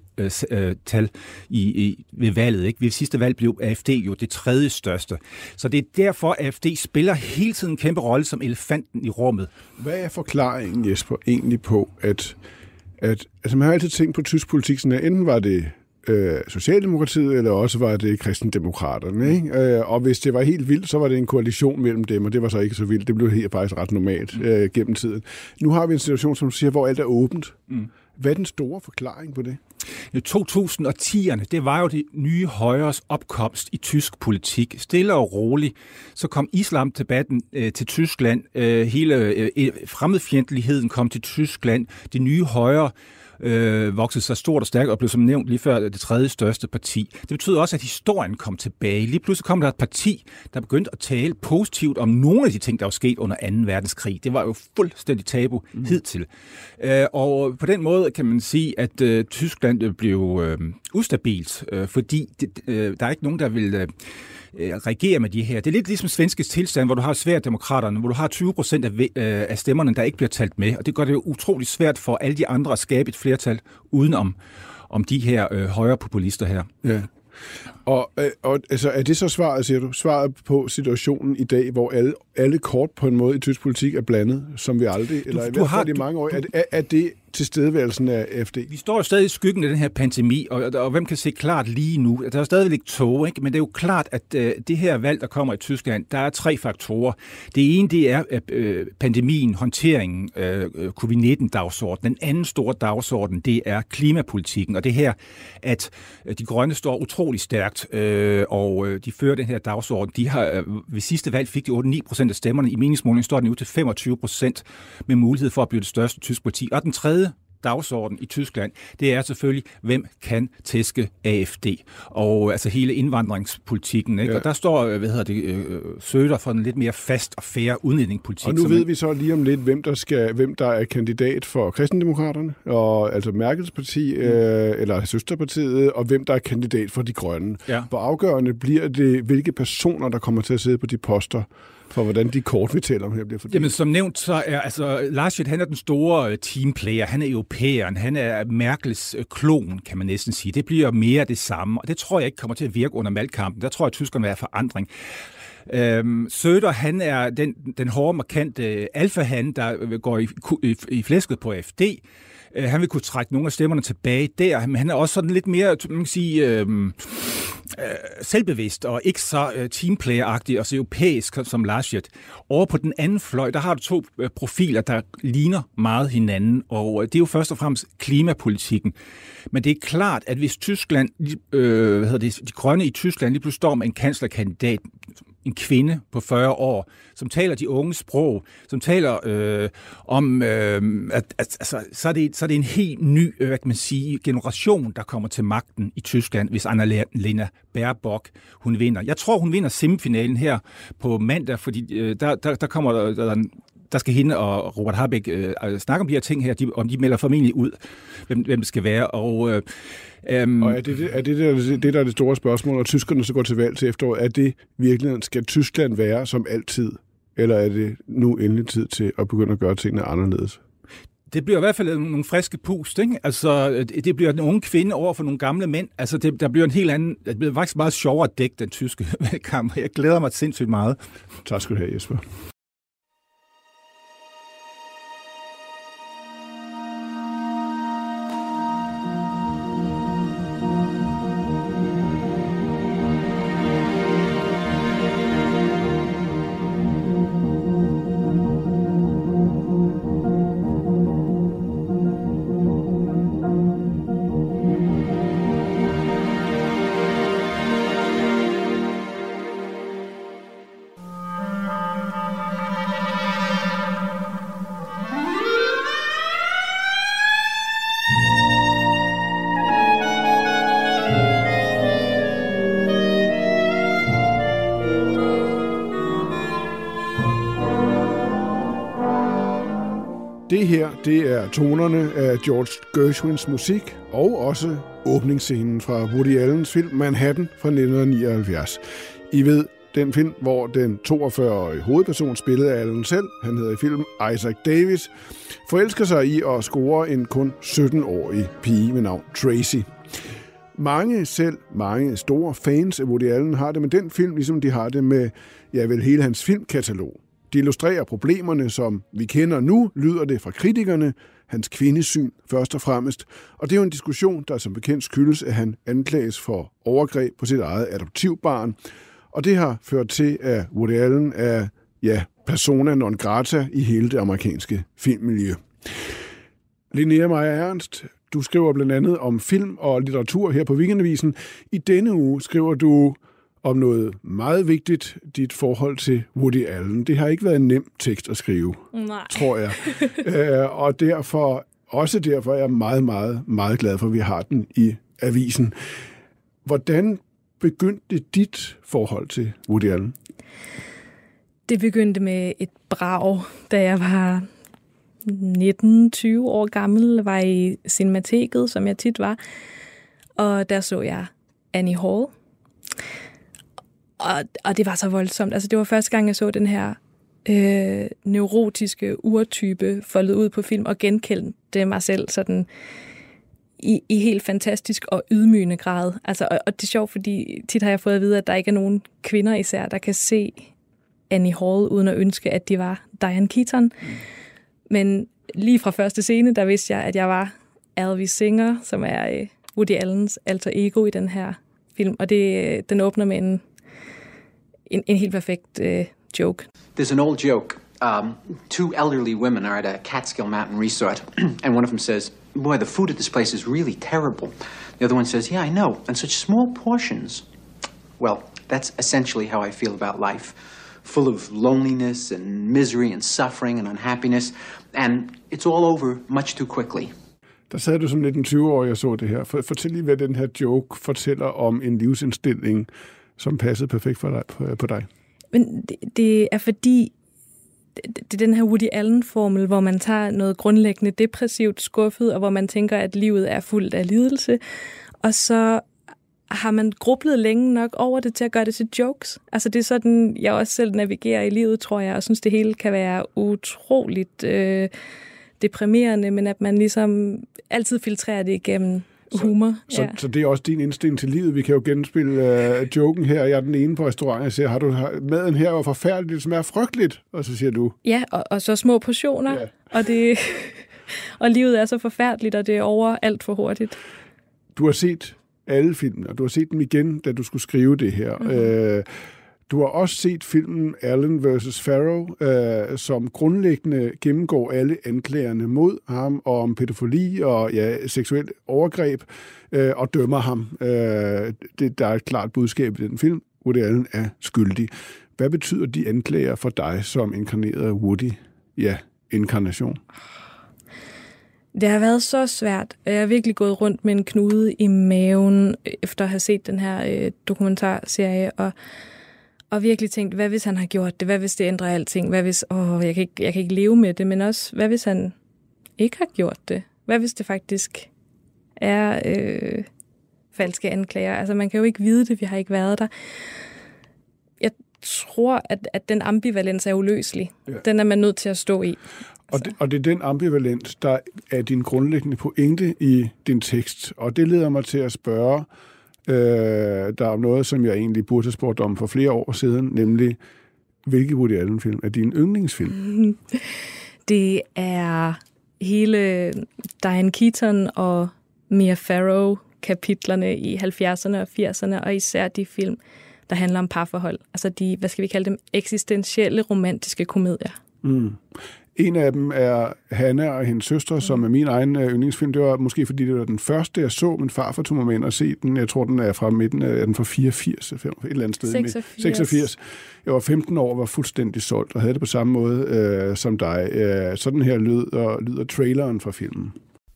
ved valget. Ikke? Ved sidste valg blev AfD jo det 3. største. Så det er derfor, at AfD spiller hele tiden en kæmpe rolle som elefanten i rummet. Hvad er forklaringen, Jesper, egentlig på, at altså man har altid tænkt på tysk politik, sådan at enten var det Socialdemokratiet, eller også var det Kristendemokraterne. Ikke? Og hvis det var helt vildt, så var det en koalition mellem dem, og det var så ikke så vildt. Det blev faktisk ret normalt gennem tiden. Nu har vi en situation, som du siger, hvor alt er åbent. Hvad er den store forklaring på det? 2010'erne, det var jo det nye højres opkomst i tysk politik. Stille og roligt, så kom islamdebatten til Tyskland. Hele fremmedfjendtligheden kom til Tyskland. Det nye højre voksede sig stort og stærkt og blev som nævnt lige før det tredje største parti. Det betød også, at historien kom tilbage. Lige pludselig kom der et parti, der begyndte at tale positivt om nogle af de ting, der var sket under 2. verdenskrig. Det var jo fuldstændig tabu hidtil. Og på den måde kan man sige, at Tyskland blev ustabilt, fordi der er ikke nogen, der vil regere med de her. Det er lidt ligesom svenske tilstand, hvor du har Sverigedemokraterne, hvor du har 20% af stemmerne, der ikke bliver talt med, og det gør det jo utroligt svært for alle de andre at skabe et flertal udenom om de her højre populister her. Ja. Og altså, er det så svaret, siger du? Svaret på situationen i dag, hvor alle kort på en måde i tysk politik er blandet, som vi aldrig, eller i hvert fald i mange år. Er det tilstedeværelsen af AfD? Vi står jo stadig i skyggen af den her pandemi, og hvem kan se klart lige nu? Der er stadigvæk ikke tog, ikke? Men det er jo klart, at det her valg, der kommer i Tyskland, der er 3 faktorer. Det ene, det er pandemien, håndteringen, covid-19-dagsordenen. Den anden store dagsorden, det er klimapolitikken, og det her, at de grønne står utrolig stærkt, og de fører den her dagsorden. De har ved sidste valg fik de 8-9% af stemmerne. I meningsmålingen står den nu til 25% med mulighed for at blive det største tysk parti. Og den tredje dagsorden i Tyskland, det er selvfølgelig, hvem kan tæske AfD? Og altså hele indvandringspolitikken, ikke? Ja. Og der står, Söder for en lidt mere fast og fair udlændingepolitik. Og nu ved vi så lige om lidt, hvem der er kandidat for Kristendemokraterne, og altså Merkels parti, eller søsterpartiet, og hvem der er kandidat for de grønne. Ja. Hvor afgørende bliver det, hvilke personer, der kommer til at sidde på de poster, for hvordan de kort, vi taler om her, bliver fordelt? Jamen, som nævnt, så er Laschet, han er den store teamplayer, han er europæeren, han er Merkels klon, kan man næsten sige. Det bliver mere det samme, og det tror jeg ikke kommer til at virke under valgkampen. Der tror jeg, at tyskerne vil have forandring. Söder, han er den hårde, markante alfahan, der går i flæsket på AfD. Han vil kunne trække nogle af stemmerne tilbage der, men han er også sådan lidt mere, man kan sige, selvbevidst og ikke så teamplayer-agtig og så europæisk som Laschet. Over på den anden fløj, der har du 2 profiler, der ligner meget hinanden, og det er jo først og fremmest klimapolitikken. Men det er klart, at hvis Tyskland, de grønne i Tyskland lige pludselig står med en kanslerkandidat, en kvinde på 40 år, som taler de unge sprog, som taler om, så er det en helt ny, hvad kan man sige, generation, der kommer til magten i Tyskland, hvis Annalena Baerbock, hun vinder. Jeg tror, hun vinder semifinalen her på mandag, fordi der kommer der skal hende og Robert Habeck snakke om de her ting her, om de melder formentlig ud, hvem det skal være. Og er det der er det store spørgsmål, når tyskerne så går til valg til efteråret, er det virkeligheden, skal Tyskland være som altid, eller er det nu endelig tid til at begynde at gøre tingene anderledes? Det bliver i hvert fald nogle friske pust, ikke? Altså, det bliver den unge kvinde over for nogle gamle mænd. Altså, der bliver en helt anden, det bliver faktisk meget sjovere at dække den tyske valgkamp. Jeg glæder mig sindssygt meget. Tak skal du have, Jesper. Det her, det er tonerne af George Gershwins musik, og også åbningsscenen fra Woody Allens film Manhattan fra 1979. I ved, den film, hvor den 42-årige hovedperson spillede af Allen selv, han hedder i filmen Isaac Davis, forelsker sig i at score en kun 17-årig pige med navn Tracy. Mange store fans af Woody Allen har det med den film, ligesom de har det med, hele hans filmkatalog. De illustrerer problemerne, som vi kender nu, lyder det fra kritikerne, hans kvindesyn først og fremmest. Og det er jo en diskussion, der som bekendt skyldes, at han anklages for overgreb på sit eget adoptivbarn. Og det har ført til, at Woody Allen er persona non grata i hele det amerikanske filmmiljø. Linnea Meyer Ernst, du skriver blandt andet om film og litteratur her på Weekendavisen. I denne uge skriver du om noget meget vigtigt, dit forhold til Woody Allen. Det har ikke været en nem tekst at skrive, tror jeg. Og derfor er jeg meget, meget, meget glad for, at vi har den i avisen. Hvordan begyndte dit forhold til Woody Allen? Det begyndte med et brag, da jeg var 19-20 år gammel, var i Cinemateket, som jeg tit var. Og der så jeg Annie Hall. Og det var så voldsomt. Altså, det var første gang, jeg så den her neurotiske urtype foldet ud på film og genkendte mig selv sådan i helt fantastisk og ydmygende grad. Altså, og det er sjovt, fordi tit har jeg fået at vide, at der ikke er nogen kvinder især, der kan se Annie Hall uden at ønske, at de var Diane Keaton. Men lige fra første scene, der vidste jeg, at jeg var Alvy Singer, som er Woody Allens alter ego i den her film. Og den åbner med en helt perfekt joke. There's an old joke. Two elderly women are at a Catskill Mountain resort, and one of them says, "Boy, the food at this place is really terrible." The other one says, "Yeah, I know, and such small portions." Well, that's essentially how I feel about life. Full of loneliness and misery and suffering and unhappiness, and it's all over much too quickly. Der sad du som 19-20-årig og så det her. Fortæl lige, hvad den her joke fortæller om en livsindstilling, som passede perfekt på dig. Men det er fordi, det er den her Woody Allen-formel, hvor man tager noget grundlæggende depressivt, skuffet, og hvor man tænker, at livet er fuldt af lidelse, og så har man grublet længe nok over det til at gøre det til jokes. Altså det er sådan, jeg også selv navigerer i livet, tror jeg, og synes, det hele kan være utroligt deprimerende, men at man ligesom altid filtrerer det igennem humor. Så det er også din indstilling til livet. Vi kan jo genspille joken her. Jeg er den ene på restauranten, jeg siger, har du maden her var forfærdelig, det smager frygteligt? Og så siger du... Ja, og så små portioner, ja. og livet er så forfærdeligt, og det er over alt for hurtigt. Du har set alle filmene, og du har set dem igen, da du skulle skrive det her. Mm-hmm. Du har også set filmen Allen vs. Farrow, som grundlæggende gennemgår alle anklagerne mod ham om pædofili og seksuel overgreb, og dømmer ham. Der er et klart budskab i den film. Woody Allen er skyldig. Hvad betyder de anklager for dig som inkarneret Woody? Ja, inkarnation. Det har været så svært. Jeg har virkelig gået rundt med en knude i maven, efter at have set den her dokumentarserie, og virkelig tænkt, hvad hvis han har gjort det? Hvad hvis det ændrer alting? Hvad hvis, jeg kan ikke leve med det, men også, hvad hvis han ikke har gjort det? Hvad hvis det faktisk er falske anklager? Altså, man kan jo ikke vide det, vi har ikke været der. Jeg tror, at den ambivalens er uløselig. Ja. Den er man nødt til at stå i. Og det er den ambivalens, der er din grundlæggende pointe i din tekst. Og det leder mig til at spørge, der er noget, som jeg egentlig burde have spurgt om for flere år siden, nemlig, hvilke Woody Allen-film er din yndlingsfilm? Det er hele Diane Keaton og Mia Farrow-kapitlerne i 70'erne og 80'erne, og især de film, der handler om parforhold. Altså de, hvad skal vi kalde dem, eksistentielle romantiske komedier. Mm. En af dem er Hannah og hendes søster, som er min egen yndlingsfilm. Det var måske, fordi det var den første, jeg så. Min farfar tog mig med ind og se den. Jeg tror, den er fra midten af den fra 84, et eller andet sted. 86. Jeg var 15 år og var fuldstændig solgt, og havde det på samme måde som dig. Sådan her lyder traileren fra filmen.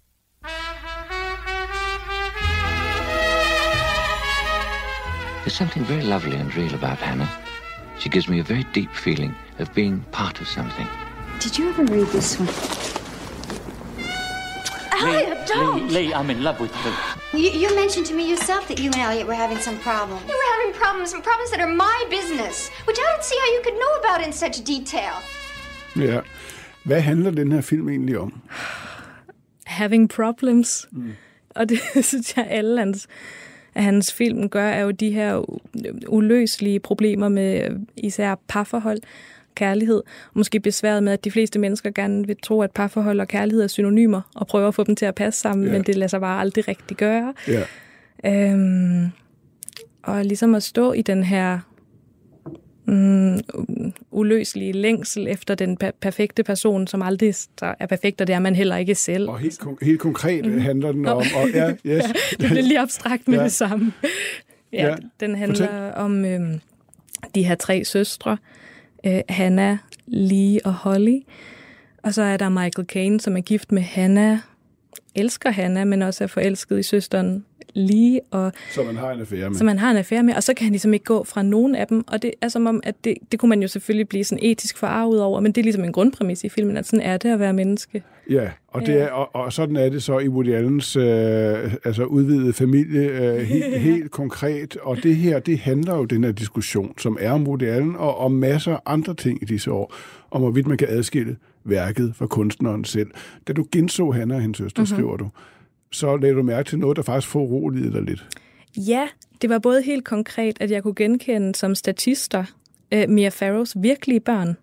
There's something very lovely and real about Hannah. She gives me a very deep feeling of being part of something. Did you ever read this one? Elliot, don't! Lee, I'm in love with you. You mentioned to me yourself that you and Elliot were having some problems. You were having problems that are my business, which I don't see how you could know about in such detail. Ja. Hvad handler den her film egentlig om? Having problems. Mm. Og det synes jeg, alle hans film gør, er jo de her uløselige problemer med især parforhold, kærlighed. Måske besværet med, at de fleste mennesker gerne vil tro, at parforhold og kærlighed er synonymer, og prøver at få dem til at passe sammen, men det lader sig bare aldrig rigtig gøre. Og ligesom at stå i den her uløselige længsel efter den perfekte person, som aldrig er perfekt, og det er man heller ikke selv. Og helt konkret handler den om... Og, ja, yes. Ja, det bliver lige abstrakt med det samme. Ja, den handler om de her 3 søstre, Hannah, Lee og Holly. Og så er der Michael Caine, som er gift med Hannah, elsker Hannah, men også er forelsket i søsteren Lee. Og som man har en affære med. Og så kan han ligesom ikke gå fra nogen af dem. Og det er som om, at det kunne man jo selvfølgelig blive sådan etisk forarvet over, men det er ligesom en grundpræmis i filmen, at sådan er det at være menneske. Ja, og, det er, og sådan er det så i Woody Allens udvidede familie helt konkret. Og det her, det handler jo den her diskussion, som er om Woody Allen og om masser af andre ting i disse år, om hvorvidt man kan adskille værket fra kunstneren selv. Da du genså Hannah og hendes søster, skriver du, så lagde du mærke til noget, der faktisk foruroligede dig lidt. Ja, det var både helt konkret, at jeg kunne genkende som statister Mia Farrows virkelige børn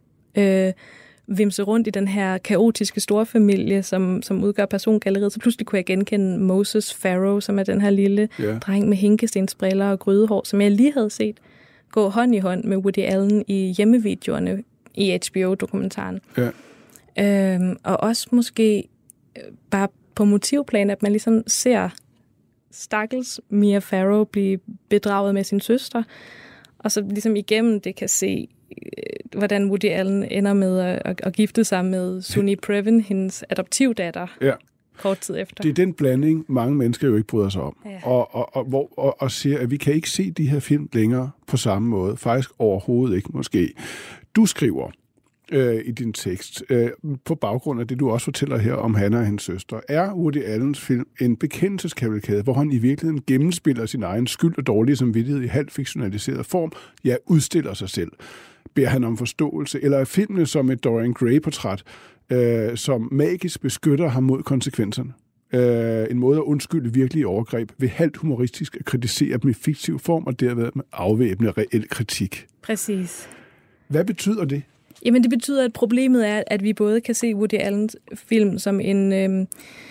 vimse rundt i den her kaotiske storfamilie, som udgør persongalleriet. Så pludselig kunne jeg genkende Moses Farrow, som er den her lille dreng med hinkestensbriller og grydehår, som jeg lige havde set gå hånd i hånd med Woody Allen i hjemmevideoerne i HBO-dokumentaren. Ja. Og også måske bare på motivplan, at man ligesom ser stakkels Mia Farrow blive bedraget med sin søster, og så ligesom igennem det kan se, hvordan Woody Allen ender med at gifte sig med Suni Previn, hendes adoptivdatter, kort tid efter. Det er den blanding, mange mennesker jo ikke bryder sig om, og siger, at vi kan ikke se de her film længere på samme måde. Faktisk overhovedet ikke, måske. Du skriver i din tekst, på baggrund af det, du også fortæller her om Hannah og hendes søster, er Woody Allens film en bekendelseskavalkade, hvor han i virkeligheden gennemspiller sin egen skyld og dårlige samvittighed i halvt fiktionaliseret form, udstiller sig selv. Beder han om forståelse, eller er filmene som et Dorian Gray-portræt, som magisk beskytter ham mod konsekvenserne? En måde at undskylde virkelige overgreb ved halvt humoristisk at kritisere dem i fiktiv form, og derved med afvæbne reel kritik. Præcis. Hvad betyder det? Jamen, det betyder, at problemet er, at vi både kan se Woody Allens film som en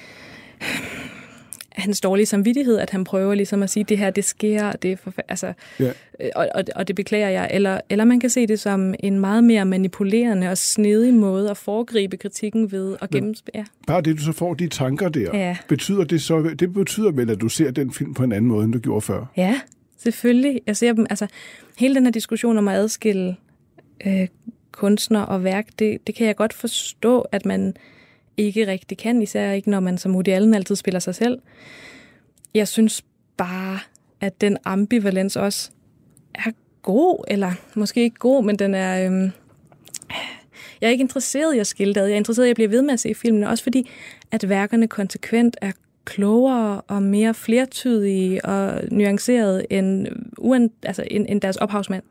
hans dårlige samvittighed, at han prøver ligesom at sige, det her, det sker, det er og det beklager jeg. Eller man kan se det som en meget mere manipulerende og snedig måde at foregribe kritikken ved at gennemspære. Bare det, du så får de tanker der, betyder det så, det betyder vel, at du ser den film på en anden måde, end du gjorde før? Ja, selvfølgelig. Jeg ser dem, hele den her diskussion om at adskille kunstner og værk, det kan jeg godt forstå, at man ikke rigtig kan, især ikke når man som Woody Allen altid spiller sig selv. Jeg synes bare, at den ambivalens også er god, eller måske ikke god, men den er... Jeg er ikke interesseret i at skille det. Jeg er interesseret i at blive ved med at se filmene, også fordi, at værkerne konsekvent er klogere og mere flertydige og nuancerede end deres ophavsmand.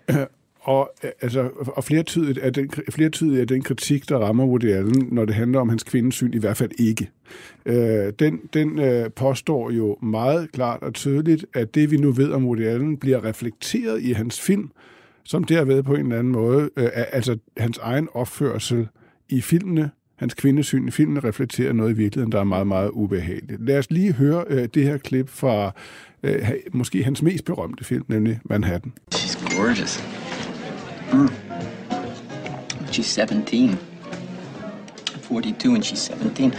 Og flertydigt er den kritik, der rammer Woody Allen, når det handler om hans kvindesyn, i hvert fald ikke. Den påstår jo meget klart og tydeligt, at det, vi nu ved om Woody Allen, bliver reflekteret i hans film, som derved på en eller anden måde, hans egen opførsel i filmene, hans kvindesyn i filmene, reflekterer noget i virkeligheden, der er meget, meget ubehageligt. Lad os lige høre det her klip fra måske hans mest berømte film, nemlig Manhattan. She's gorgeous. She's 17. I'm 42 and she's 17.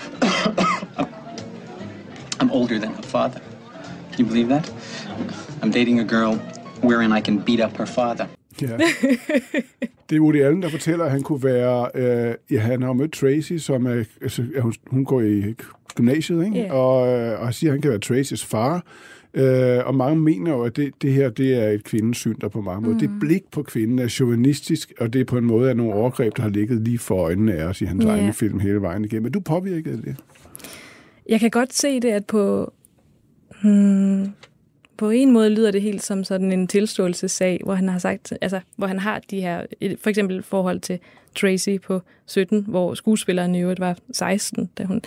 I'm older than her father. Can you believe that? I'm dating a girl wherein I can beat up her father. Ja. Det er Woody Allen, der fortæller, at han kunne være... han har mødt Tracy, som er... hun går i gymnasiet, ikke? Yeah. Og siger, at han kan være Tracys far. Og mange mener jo, at det her det er et kvindesyn, der på mange måder. Det blik på kvinden er chauvinistisk, og det er på en måde af nogle overgreb, der har ligget lige for øjnene af os i hans egne film hele vejen igennem. Men du påvirkede det? Jeg kan godt se det, at på en måde lyder det helt som sådan en tilståelsessag, hvor han har sagt, hvor han har de her, for eksempel forhold til Tracy på 17, hvor skuespilleren i øvrigt var 16, da hun...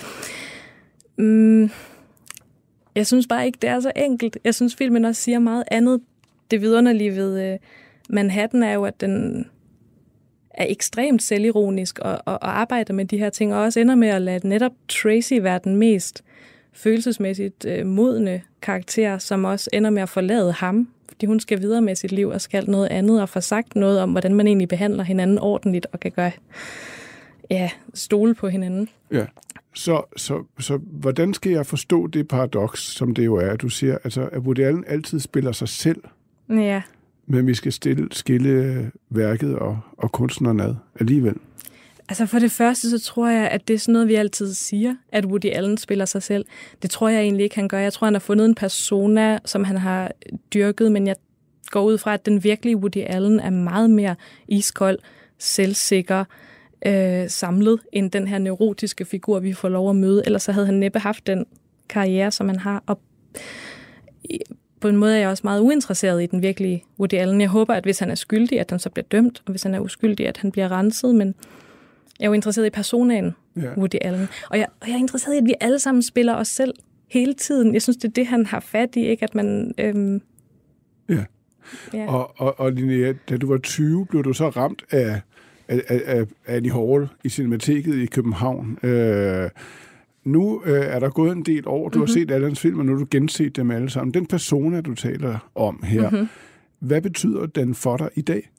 Jeg synes bare ikke, det er så enkelt. Jeg synes, filmen også siger meget andet. Det vidunderlige ved Manhattan er jo, at den er ekstremt selvironisk og arbejder med de her ting, og også ender med at lade netop Tracy være den mest følelsesmæssigt modne karakter, som også ender med at forlade ham, fordi hun skal videre med sit liv og skal noget andet, og få sagt noget om, hvordan man egentlig behandler hinanden ordentligt, og kan gøre, stole på hinanden. Ja, så hvordan skal jeg forstå det paradoks, som det jo er, at du siger, altså, at Woody Allen altid spiller sig selv, ja, men vi skal skille værket og kunstneren ad alligevel? Altså for det første, så tror jeg, at det er sådan noget, vi altid siger, at Woody Allen spiller sig selv. Det tror jeg egentlig ikke, han gør. Jeg tror, han har fundet en persona, som han har dyrket, men jeg går ud fra, at den virkelige Woody Allen er meget mere iskold, selvsikker, samlet, end den her neurotiske figur, vi får lov at møde. Ellers så havde han næppe haft den karriere, som han har. Og på en måde er jeg også meget uinteresseret i den virkelige Woody Allen. Jeg håber, at hvis han er skyldig, at han så bliver dømt, og hvis han er uskyldig, at han bliver renset, men jeg er jo interesseret i personaen, Woody Allen. Og jeg er interesseret i, at vi alle sammen spiller os selv hele tiden. Jeg synes, det er det, han har fat i, ikke? At man... Ja. Og Linnea, da du var 20, blev du så ramt af Annie Hall i Cinemateket i København. Nu er der gået en del år. Du har set alle hans film, og nu har du genset dem alle sammen. Den persona, du taler om her, hvad betyder den for dig i dag?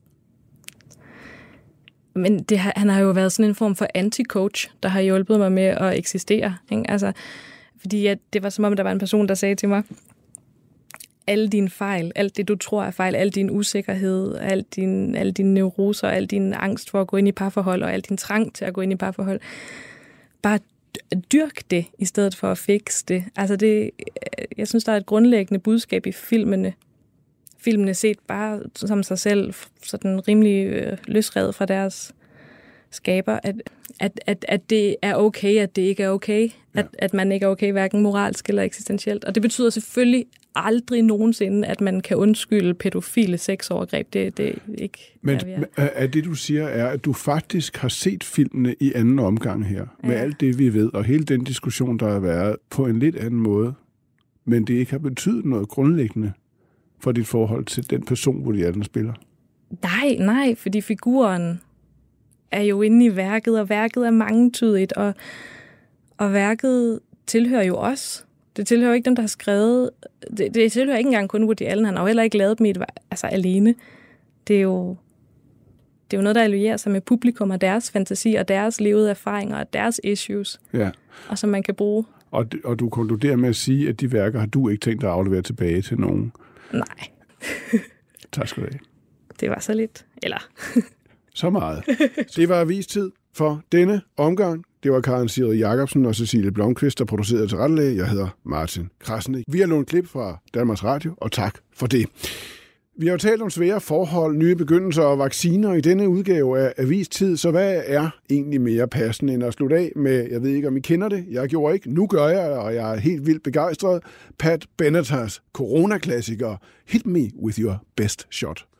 Men han har jo været sådan en form for anti-coach, der har hjulpet mig med at eksistere. Ikke? Altså, fordi det var som om, der var en person, der sagde til mig, alle dine fejl, alt det, du tror er fejl, al din usikkerhed, alle dine neuroser, al din angst for at gå ind i parforhold, og al din trang til at gå ind i parforhold, bare dyrk det, i stedet for at fikse det. Altså jeg synes, der er et grundlæggende budskab i filmene. Filmene set bare som sig selv, sådan rimelig løsrevet fra deres skaber, at det er okay, at det ikke er okay. Ja. At man ikke er okay, hverken moralsk eller eksistentielt. Og det betyder selvfølgelig aldrig nogensinde, at man kan undskylde pædofile sexovergreb. Det er ikke... Men er det, du siger, er, at du faktisk har set filmene i anden omgang her, med alt det, vi ved, og hele den diskussion, der har været, på en lidt anden måde, men det ikke har betydet noget grundlæggende for dit forhold til den person, hvor de er, den spiller? Nej, fordi figuren er jo inde i værket, og værket er mangetydigt, og værket tilhører jo os. Det tilhører ikke dem, der har skrevet. Det tilhører ikke engang kun Woody Allen. Han har jo heller ikke lavet dem alene. Det er jo noget, der allierer sig med publikum og deres fantasi og deres levede erfaringer og deres issues. Ja. Og som man kan bruge. Og du konkluderer med at sige, at de værker har du ikke tænkt dig at aflevere tilbage til nogen? Nej. Tak skal du have. Det var så lidt. Eller... Så meget. Det var avistid for denne omgang. Det var Karen Sigrid Jacobsen og Cecilie Blomqvist, der producerede til rettelæge. Jeg hedder Martin Krasnik. Vi har lånt klip fra Danmarks Radio, og tak for det. Vi har jo talt om svære forhold, nye begyndelser og vacciner i denne udgave af Avistid, så hvad er egentlig mere passende end at slutte af med, jeg ved ikke, om I kender det, jeg gjorde ikke, nu gør jeg, og jeg er helt vildt begejstret, Pat Benatas coronaklassiker, Hit Me With Your Best Shot.